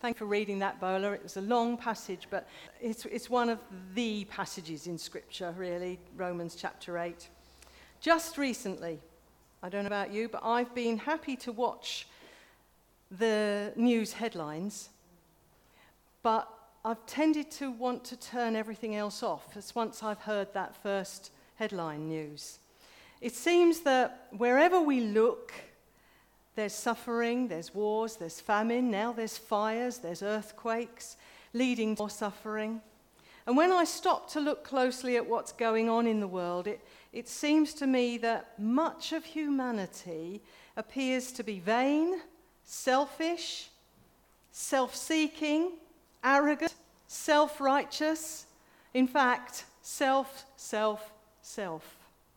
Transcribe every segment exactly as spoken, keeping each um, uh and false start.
Thank you for reading that, Bola. It was a long passage, but it's, it's one of the passages in Scripture, really, Romans chapter eight. Just recently, I don't know about you, but I've been happy to watch the news headlines, but I've tended to want to turn everything else off as once I've heard that first headline news. It seems that wherever we look, there's suffering, there's wars, there's famine, now there's fires, there's earthquakes, leading to more suffering. And when I stop to look closely at what's going on in the world, it, it seems to me that much of humanity appears to be vain, selfish, self-seeking, arrogant, self-righteous, in fact, self, self, self.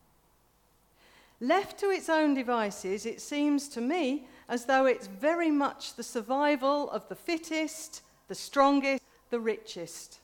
Left to its own devices, it seems to me as though it's very much the survival of the fittest, the strongest, the richest.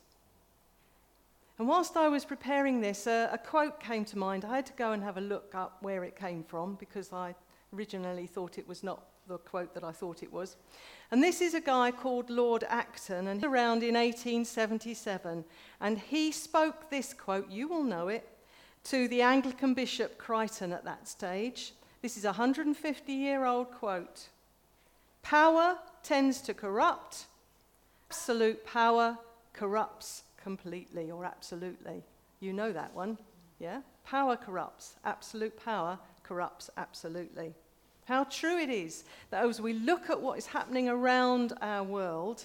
And whilst I was preparing this, uh, a quote came to mind. I had to go and have a look up where it came from because I originally thought it was not the quote that I thought it was. And this is a guy called Lord Acton, and he was around in eighteen seventy-seven. And he spoke this quote, you will know it, to the Anglican Bishop Crichton at that stage. This is a one hundred fifty-year-old quote. Power tends to corrupt. Absolute power corrupts completely or absolutely. You know that one, yeah? Power corrupts. Absolute power corrupts absolutely. How true it is that as we look at what is happening around our world,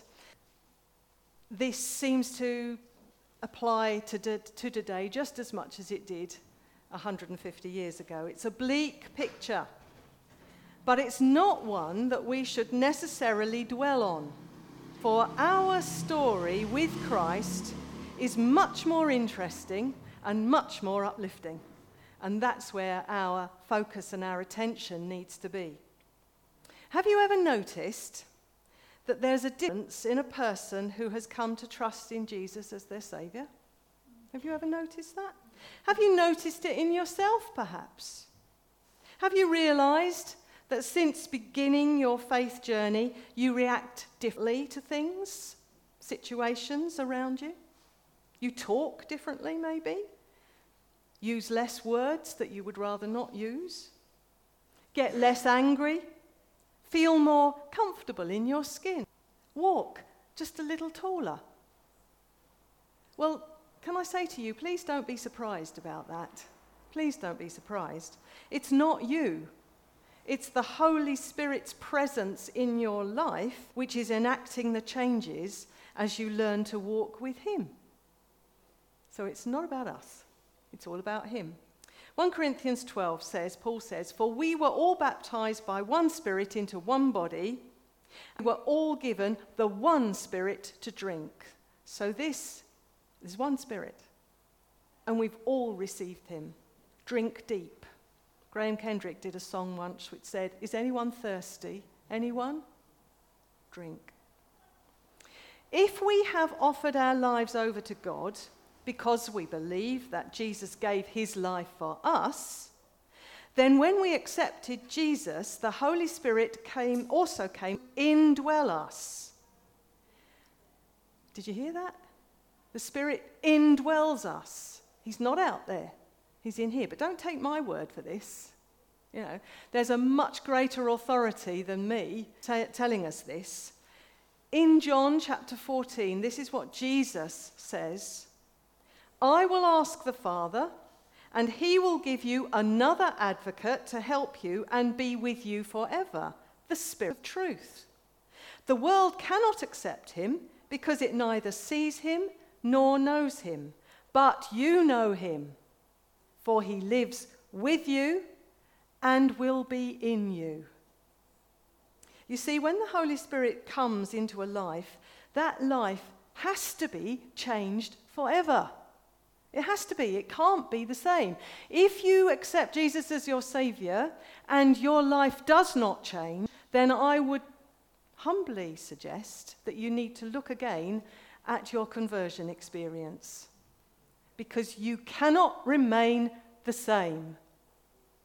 this seems to apply to, d- to today just as much as it did one hundred fifty years ago. It's a bleak picture, but it's not one that we should necessarily dwell on, for our story with Christ is much more interesting and much more uplifting, and that's where our focus and our attention needs to be. Have you ever noticed that there's a difference in a person who has come to trust in Jesus as their Saviour? Have you ever noticed that? Have you noticed it in yourself, perhaps? Have you realised that since beginning your faith journey, you react differently to things, situations around you? You talk differently, maybe? Use less words that you would rather not use? Get less angry? Feel more comfortable in your skin? Walk just a little taller? Well, can I say to you, please don't be surprised about that. Please don't be surprised. It's not you. It's the Holy Spirit's presence in your life which is enacting the changes as you learn to walk with Him. So it's not about us. It's all about Him. First Corinthians twelve says, Paul says, for we were all baptized by one Spirit into one body, and were all given the one Spirit to drink. So this is one Spirit, and we've all received Him. Drink deep. Graham Kendrick did a song once which said, is anyone thirsty? Anyone? Drink. If we have offered our lives over to God, because we believe that Jesus gave His life for us, then when we accepted Jesus, the Holy Spirit came, also came to indwell us. Did you hear that? The Spirit indwells us. He's not out there. He's in here. But don't take my word for this. You know, there's a much greater authority than me t- telling us this. In John chapter fourteen, this is what Jesus says. I will ask the Father, and He will give you another advocate to help you and be with you forever, the Spirit of truth. The world cannot accept Him because it neither sees Him nor knows Him. But you know Him, for He lives with you and will be in you. You see, when the Holy Spirit comes into a life, that life has to be changed forever. It has to be. It can't be the same. If you accept Jesus as your Saviour and your life does not change, then I would humbly suggest that you need to look again at your conversion experience, because you cannot remain the same.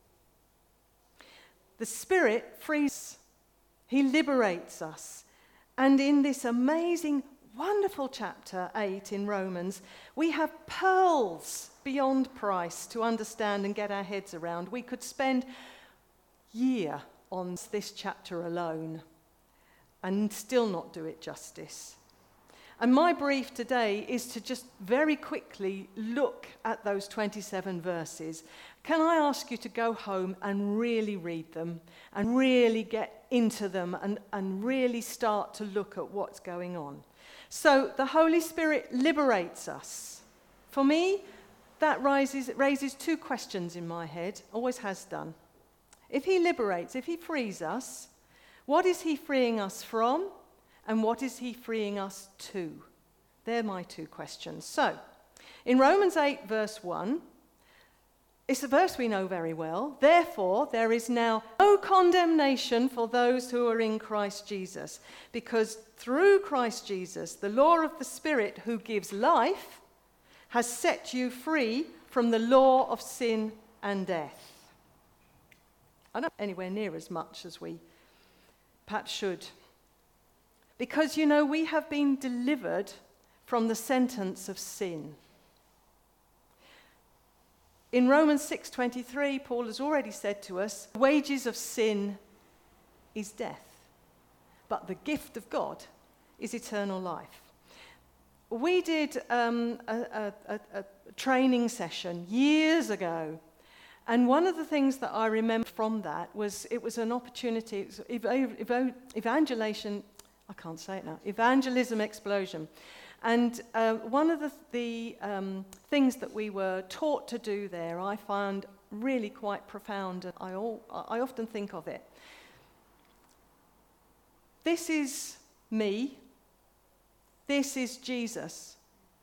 The Spirit frees us. He liberates us. And in this amazing, wonderful chapter eight in Romans, we have pearls beyond price to understand and get our heads around. We could spend a year on this chapter alone and still not do it justice. And my brief today is to just very quickly look at those twenty-seven verses. Can I ask you to go home and really read them and really get into them and, and really start to look at what's going on? So the Holy Spirit liberates us. For me, that raises, raises two questions in my head, always has done. If he liberates, if he frees us, what is he freeing us from? And what is he freeing us to? They're my two questions. So, in Romans eight, verse one, it's a verse we know very well. Therefore, there is now no condemnation for those who are in Christ Jesus, because through Christ Jesus, the law of the Spirit who gives life has set you free from the law of sin and death. I don't know anywhere near as much as we perhaps should. Because, you know, we have been delivered from the sentence of sin. In Romans six twenty-three, Paul has already said to us, the wages of sin is death, but the gift of God is eternal life. We did um, a, a, a training session years ago, and one of the things that I remember from that was it was an opportunity, it was ev- ev- evangelization, I can't say it now, evangelism explosion. And uh, one of the, the um, things that we were taught to do there, I found really quite profound, and I, all, I often think of it. This is me. This is Jesus.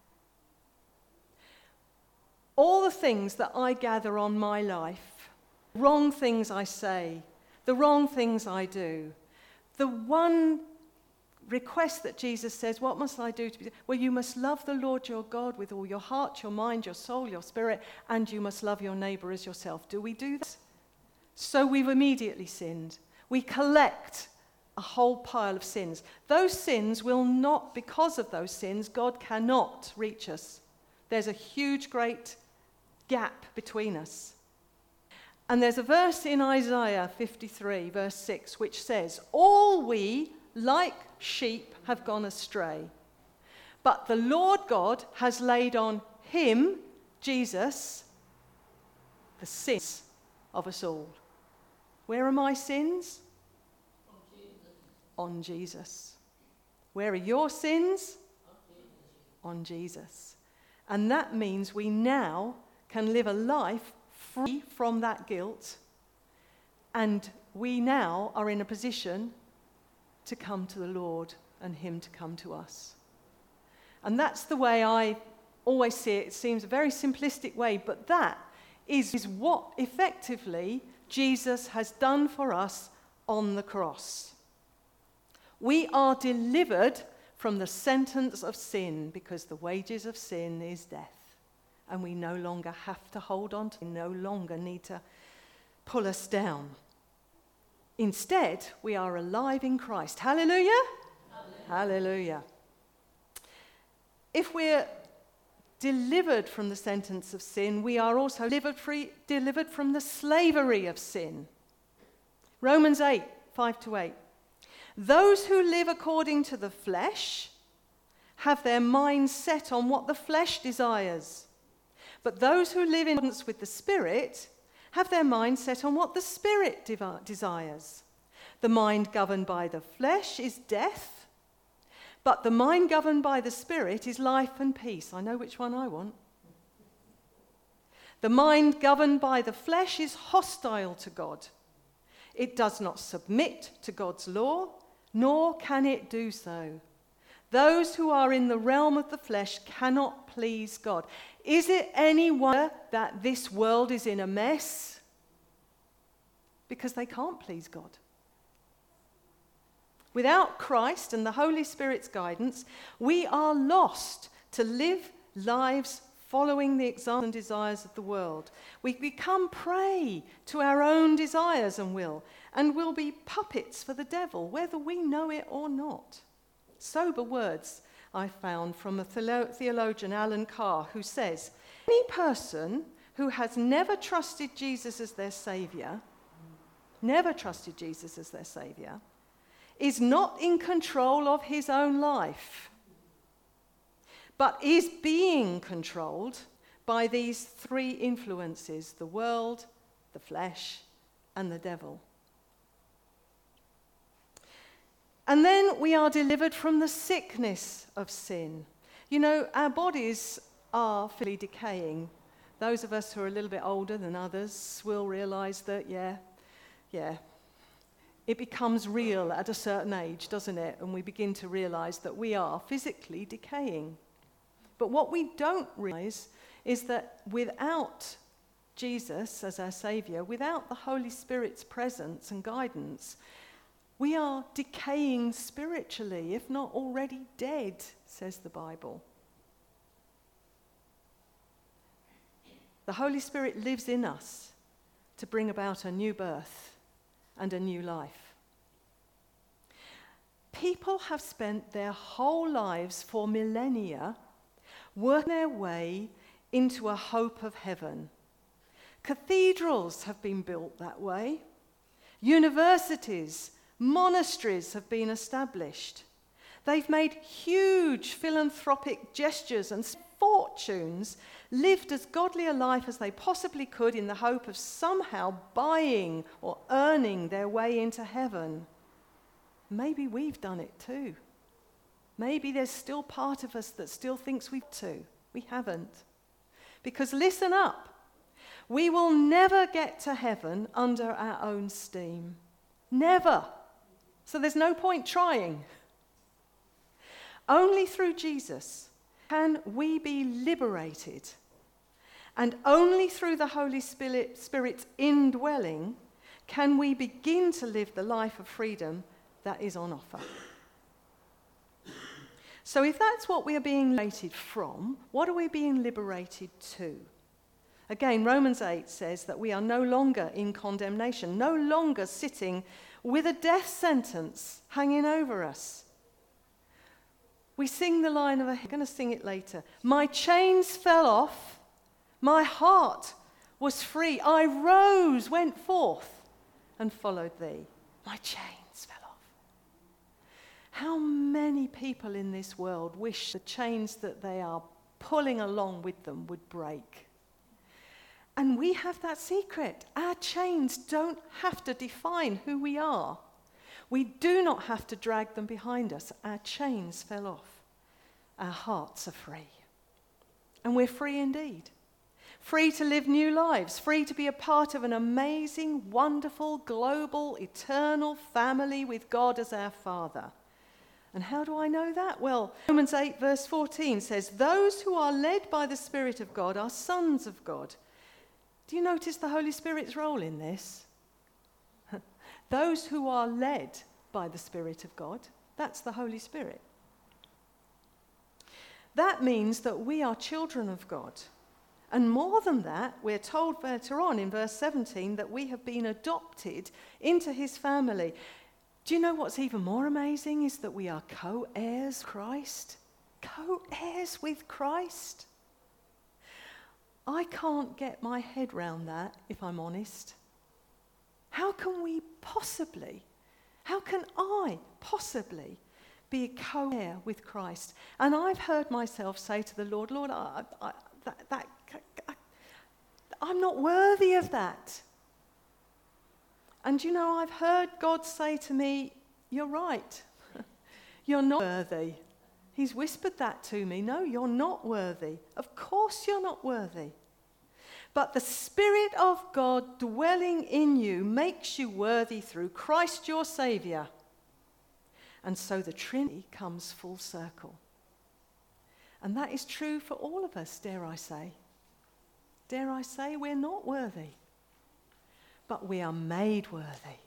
All the things that I gather on my life, wrong things I say, the wrong things I do, the one request that Jesus says, what must I do to be? Well, you must love the Lord your God with all your heart, your mind, your soul, your spirit, and you must love your neighbor as yourself. Do we do that? So we've immediately sinned. We collect a whole pile of sins. Those sins will not, because of those sins, God cannot reach us. There's a huge, great gap between us. And there's a verse in Isaiah fifty-three, verse six, which says, all we, like sheep, have gone astray, but the Lord God has laid on him, Jesus, the sins of us all. Where are my sins? On Jesus. On Jesus. Where are your sins? On Jesus. On Jesus. And that means we now can live a life free from that guilt, and we now are in a position to come to the Lord and him to come to us. And that's the way I always see it. It seems a very simplistic way, but that is, is what effectively Jesus has done for us on the cross. We are delivered from the sentence of sin because the wages of sin is death. And we no longer have to hold on to it, we no longer need to pull us down. Instead, we are alive in Christ. Hallelujah? Hallelujah. Hallelujah. If we're delivered from the sentence of sin, we are also delivered, free, delivered from the slavery of sin. Romans eight, five to eight. Those who live according to the flesh have their minds set on what the flesh desires. But those who live in accordance with the Spirit have their mind set on what the Spirit de- desires. The mind governed by the flesh is death, but the mind governed by the Spirit is life and peace. I know which one I want. The mind governed by the flesh is hostile to God. It does not submit to God's law, nor can it do so. Those who are in the realm of the flesh cannot please God. Is it any wonder that this world is in a mess? Because they can't please God. Without Christ and the Holy Spirit's guidance, we are lost to live lives following the examples and desires of the world. We become prey to our own desires and will, and will be puppets for the devil, whether we know it or not. sober words I found from a theolo- theologian, Alan Carr, who says, any person who has never trusted Jesus as their Saviour, never trusted Jesus as their Saviour, is not in control of his own life, but is being controlled by these three influences: the world, the flesh, and the devil. And then we are delivered from the sickness of sin. You know, our bodies are physically decaying. Those of us who are a little bit older than others will realize that, yeah, yeah, it becomes real at a certain age, doesn't it? And we begin to realize that we are physically decaying. But what we don't realize is that without Jesus as our Saviour, without the Holy Spirit's presence and guidance, we are decaying spiritually, if not already dead, says the Bible. The Holy Spirit lives in us to bring about a new birth and a new life. People have spent their whole lives for millennia working their way into a hope of heaven. Cathedrals have been built that way. Universities, monasteries have been established. They've made huge philanthropic gestures and fortunes, lived as godly a life as they possibly could in the hope of somehow buying or earning their way into heaven. Maybe we've done it too. Maybe there's still part of us that still thinks we've to. We haven't. Because listen up, we will never get to heaven under our own steam. Never. So there's no point trying. Only through Jesus can we be liberated. And only through the Holy Spirit, Spirit's indwelling can we begin to live the life of freedom that is on offer. So if that's what we are being liberated from, what are we being liberated to? Again, Romans eight says that we are no longer in condemnation, no longer sitting with a death sentence hanging over us. We sing the line of a, I'm going to sing it later. My chains fell off, my heart was free. I rose, went forth, and followed thee. My chains fell off. How many people in this world wish the chains that they are pulling along with them would break? And we have that secret. Our chains don't have to define who we are. We do not have to drag them behind us. Our chains fell off. Our hearts are free. And we're free indeed. Free to live new lives. Free to be a part of an amazing, wonderful, global, eternal family with God as our Father. And how do I know that? Well, Romans eight verse fourteen says, those who are led by the Spirit of God are sons of God. Do you notice the Holy Spirit's role in this? Those who are led by the Spirit of God, that's the Holy Spirit. That means that we are children of God. And more than that, we're told later on in verse seventeen that we have been adopted into his family. Do you know what's even more amazing is that we are co-heirs with Christ? Co-heirs with Christ. I can't get my head round that, if I'm honest. How can we possibly, how can I possibly be a co-heir with Christ? And I've heard myself say to the Lord, Lord, I, I, that, that, I, I'm not worthy of that. And you know, I've heard God say to me, you're right. You're not worthy. He's whispered that to me. No, you're not worthy. Of course you're not worthy. But the Spirit of God dwelling in you makes you worthy through Christ your Saviour. And so the Trinity comes full circle. And that is true for all of us, dare I say. Dare I say we're not worthy. But we are made worthy.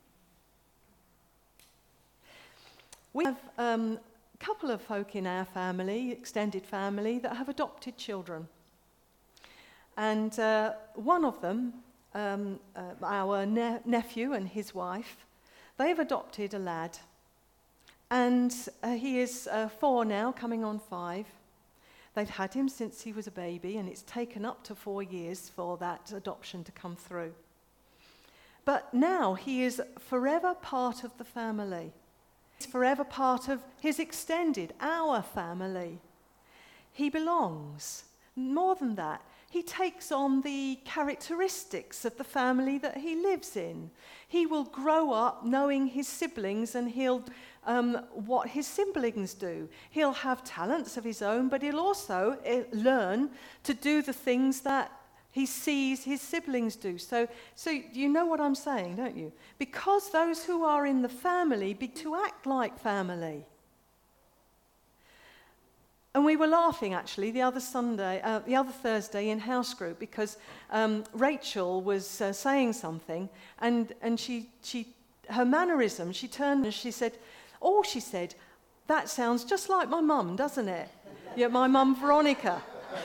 We have um, a couple of folk in our family, extended family, that have adopted children. And uh, one of them, um, uh, our ne- nephew and his wife, they've adopted a lad. And uh, he is uh, four now, coming on five. They've had him since he was a baby, and it's taken up to four years for that adoption to come through. But now he is forever part of the family. He's forever part of his extended, our family. He belongs. More than that, he takes on the characteristics of the family that he lives in. He will grow up knowing his siblings, and he'll um, what his siblings do. He'll have talents of his own, but he'll also uh, learn to do the things that he sees his siblings do. So, so you know what I'm saying, don't you? Because those who are in the family be to act like family. And we were laughing, actually, the other Sunday, uh, the other Thursday in house group, because um, Rachel was uh, saying something, and and she she her mannerism, she turned and she said, "Oh," she said, "that sounds just like my mum, doesn't it? Yeah, my mum Veronica."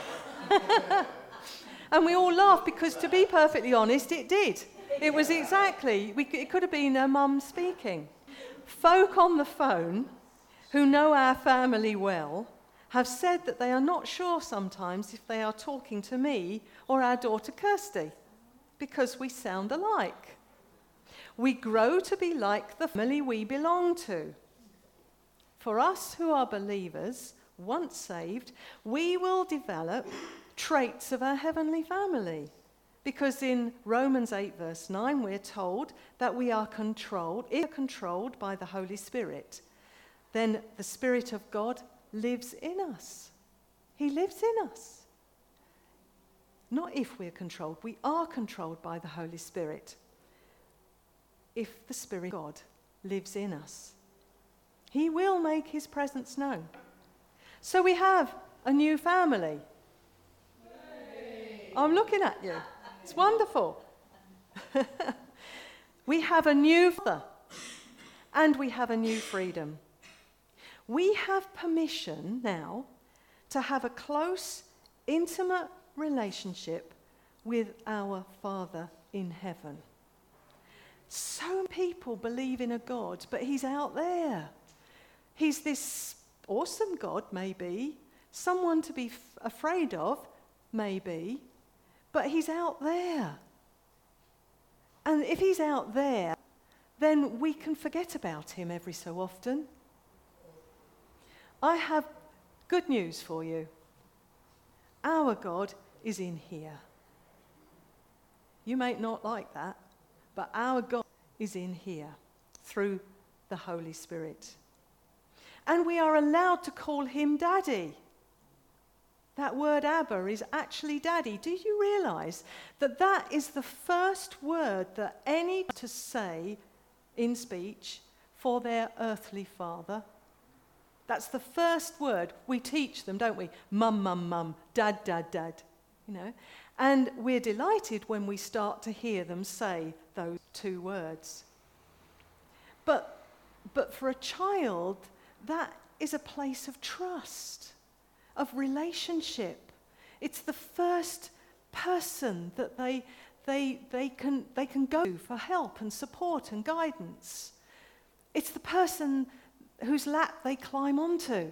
And we all laughed because, to be perfectly honest, it did. It was exactly, we, it could have been her mum speaking. Folk on the phone who know our family well have said that they are not sure sometimes if they are talking to me or our daughter Kirsty, because we sound alike. We grow to be like the family we belong to. For us who are believers, once saved, we will develop traits of our heavenly family. Because in Romans eight verse nine we're told that we are controlled, if we're controlled by the Holy Spirit, then the Spirit of God lives in us. He lives in us. Not if we're controlled, we are controlled by the Holy Spirit. If the Spirit of God lives in us, he will make his presence known. So we have a new family. I'm looking at you. It's wonderful. We have a new father, and we have a new freedom. We have permission now to have a close, intimate relationship with our Father in heaven. So many people believe in a God, but he's out there. He's this awesome God, maybe, someone to be f- afraid of, maybe, but he's out there. And if he's out there, then we can forget about him every so often. I have good news for you. Our God is in here. You may not like that, but our God is in here through the Holy Spirit. And we are allowed to call him Daddy. That word Abba is actually Daddy. Do you realize that that is the first word that any to say in speech for their earthly father? That's the first word. We teach them, don't we? Mum, mum, mum, dad, dad, dad. You know? And we're delighted when we start to hear them say those two words. But, but for a child, that is a place of trust, of relationship. It's the first person that they, they, they, can, they can go to for help and support and guidance. It's the person whose lap they climb onto.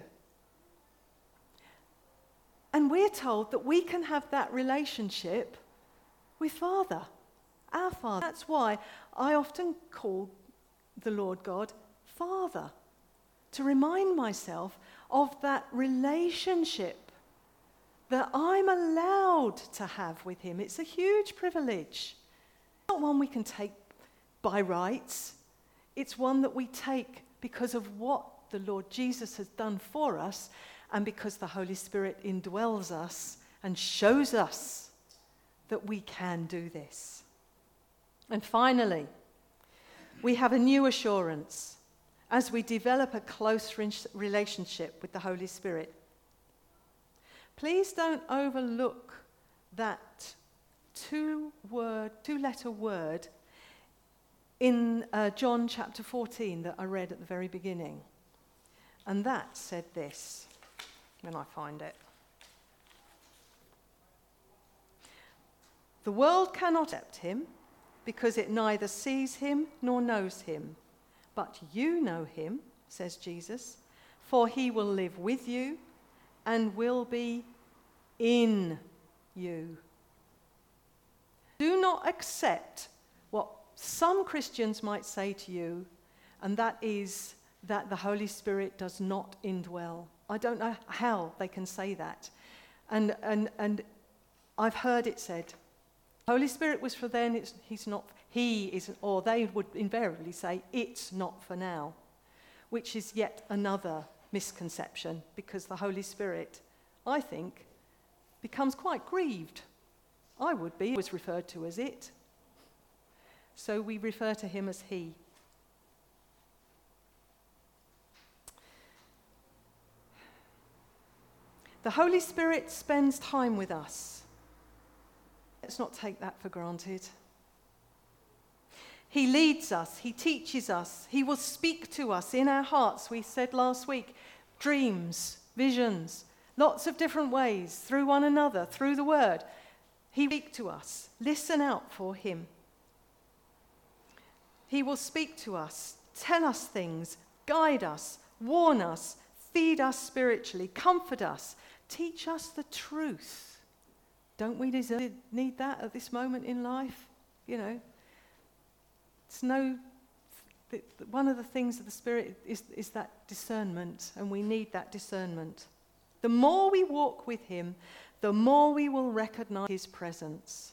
And we're told that we can have that relationship with Father, our Father. That's why I often call the Lord God Father, to remind myself of that relationship that I'm allowed to have with him. It's a huge privilege. It's not one we can take by rights. It's one that we take because of what the Lord Jesus has done for us, and because the Holy Spirit indwells us and shows us that we can do this. And finally, we have a new assurance as we develop a close relationship with the Holy Spirit. Please don't overlook that two-word, two-letter word in uh, John chapter fourteen that I read at the very beginning. And that said this, when I find it. The world cannot accept him because it neither sees him nor knows him. But you know him, says Jesus, for he will live with you and will be in you. Do not accept what some Christians might say to you, and that is that the Holy Spirit does not indwell. I don't know how they can say that. And and and I've heard it said, Holy Spirit was for then, it's, he's not, he isn't, or they would invariably say, it's not for now, which is yet another misconception, because the Holy Spirit, I think, becomes quite grieved. I would be, was referred to as it. So we refer to him as he. The Holy Spirit spends time with us. Let's not take that for granted. He leads us, he teaches us, he will speak to us in our hearts. We said last week, dreams, visions, lots of different ways, through one another, through the word. He will speak to us. Listen out for him. He will speak to us, tell us things, guide us, warn us, feed us spiritually, comfort us, teach us the truth. Don't we deserve, need that at this moment in life? You know, it's no, th- th- one of the things of the Spirit is, is that discernment, and we need that discernment. The more we walk with him, the more we will recognize his presence.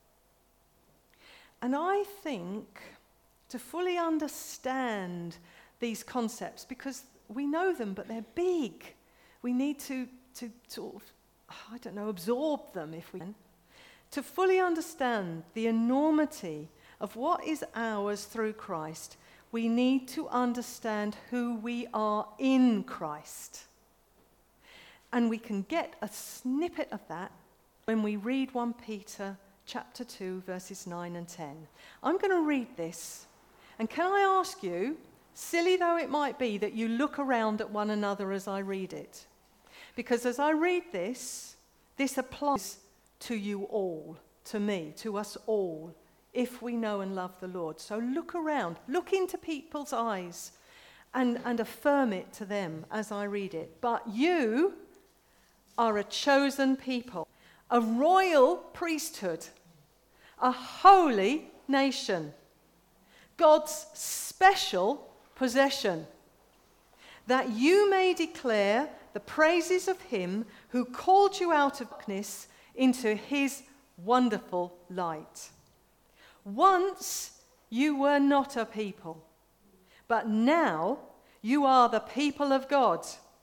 And I think to fully understand these concepts, because we know them, but they're big, we need to, to sort of, I don't know, absorb them if we can. To fully understand the enormity of what is ours through Christ, we need to understand who we are in Christ. And we can get a snippet of that when we read First Peter chapter two, verses nine and ten. I'm going to read this, and can I ask you, silly though it might be, that you look around at one another as I read it? Because as I read this, this applies to you all, to me, to us all, if we know and love the Lord. So look around, look into people's eyes and, and affirm it to them as I read it. But you are a chosen people, a royal priesthood, a holy nation, God's special possession, that you may declare the praises of him who called you out of darkness into his wonderful light. Once you were not a people, but now you are the people of God.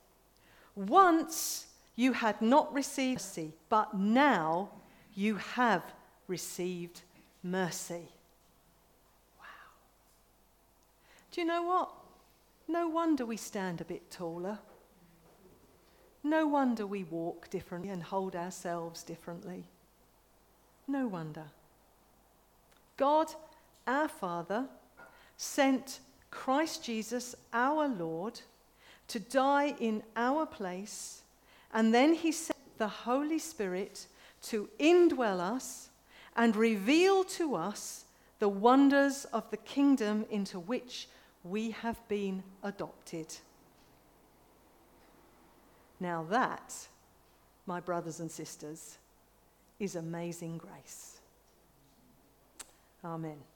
Once you had not received mercy, but now you have received mercy. Wow. Do you know what? No wonder we stand a bit taller. No wonder we walk differently and hold ourselves differently. No wonder. God, our Father, sent Christ Jesus, our Lord, to die in our place, and then he sent the Holy Spirit to indwell us and reveal to us the wonders of the kingdom into which we have been adopted. Now that, my brothers and sisters, is amazing grace. Amen.